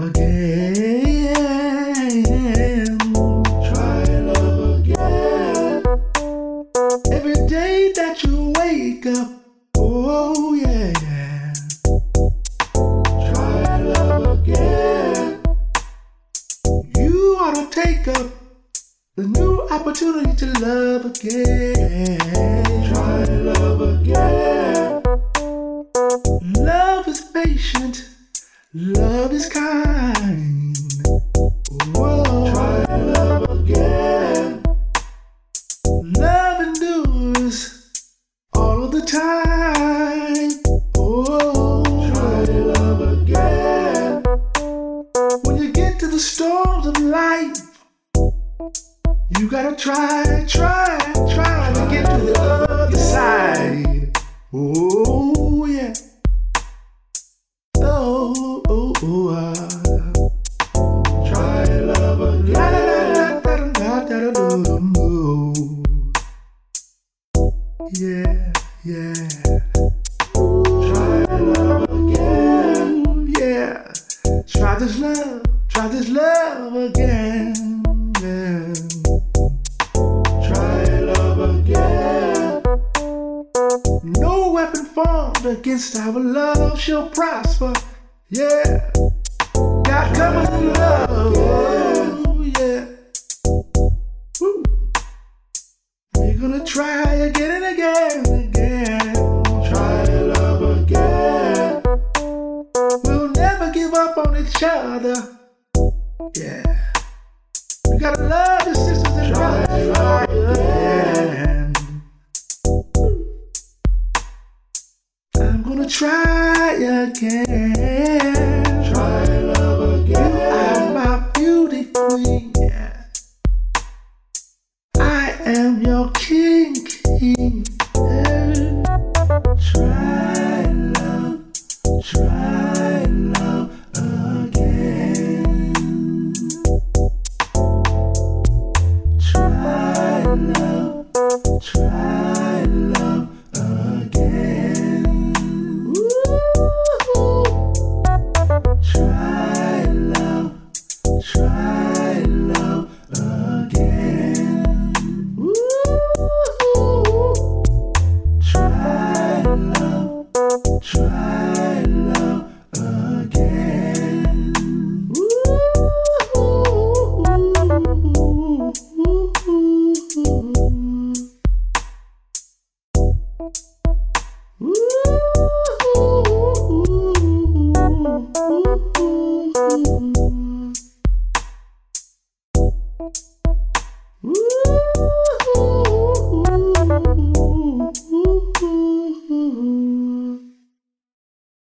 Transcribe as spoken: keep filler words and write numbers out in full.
again. Try love again. Every day that you wake up, oh yeah. Try love again. You ought to take up the new opportunity to love again. Try love again. Love is patient. Love is kind. Whoa. Try love again. Love endures all of the time. Oh, try love again. When you get to the storms of life, you gotta try, try, try to get to the other side. Oh, yeah. Oh, oh, oh, ah. Try love again. Yeah, yeah. Try love again. Yeah. Try this love, try this love again. Yeah. Try love again. No weapon formed against our love shall prosper. Yeah. God covers in love. Oh, yeah. Woo. We're gonna try again and again and again. Try love again. We'll never give up on each other. Yeah. We gotta love the sisters and brothers. Try again. I'm gonna try again. Try love again. You are my beauty queen. Yeah. I am your king, king. Yeah. Try.